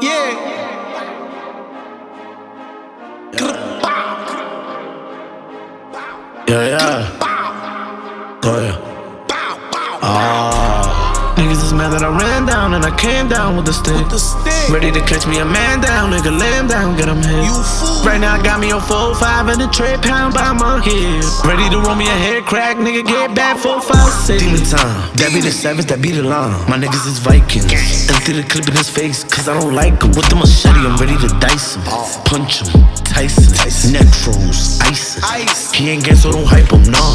Yeah. Yeah, yeah. Oh, yeah. Niggas is mad that I ran down and I came down with the stick. Ready to catch me a man down, nigga, lay him down, get him hit. Right now I got me a 4-5 and a tray pound by my hip. Ready to roll me a head crack, nigga, get back 4-5-6. Demon time, that be the savage, that be the line. My niggas is Vikings. Empty the clip in his face, cause I don't like him. With the machete, I'm ready to dice him. Punch him, Tyson. Neck froze, ice. He ain't get so don't hype him, nah.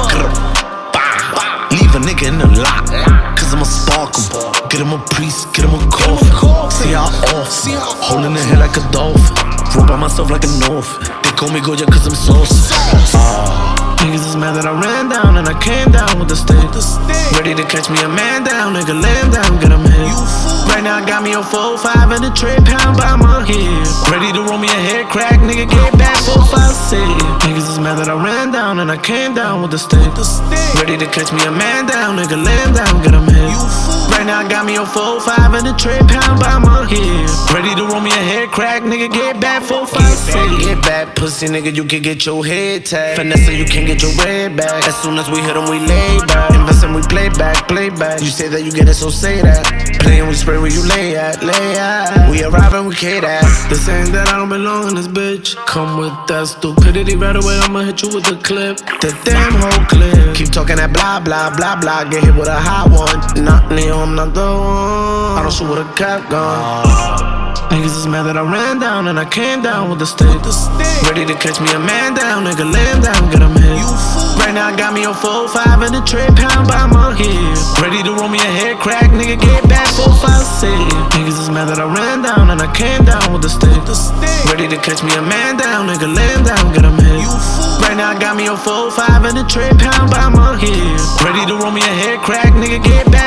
Leave a nigga in the lot, cause I'ma spark him. Get him a priest, get him a coffin. See how off, holding the head like a dolphin. Roll by myself like an orphan. They call me Goya cause I'm saucy. Niggas is mad that I ran down and I came down with the stick. Ready to catch me a man down, nigga, lay him down, get him hit. Right now I got me a 4-5 and a tray pound by my hip. Ready to roll me a head crack, nigga, get back 4-5-6. Niggas is mad that I ran down and I came down with the stick. Ready to catch me a man down, nigga, lay him down, get him hit. Right now I got me a 4-5 and a tray pound by my hip. Ready to roll me a head crack, nigga, get back 4-5-6. Get back, pussy nigga, you can get your head tagged. Finesse, you can get your red back. As soon as we hit them, we lay back. Invest and we play back, play back. You say that you get it, so say that. Play and we spray where you lay at, lay at. We arrive and we K that. They're saying that I don't belong in this bitch. Come with that stupidity right away, I'ma hit you with a clip. The damn whole clip. Keep talking that blah, blah, blah, blah. Get hit with a hot one. Not Neo, I'm not the one. I don't shoot with a cap gun. Niggas is mad that I ran down and I came down with the stick. Ready to catch me a man down, nigga, lay him down, get him hit. Right now I got me a 4-5 and a tray pound by my hip. Ready to roll me a head crack, nigga, get back 4-5-6. Niggas is mad that I ran down and I came down with the stick. Ready to catch me a man down, nigga, lay him down, get him hit. Right now I got me a 4-5 and a tray pound by my hip. Ready to roll me a head crack, nigga, get back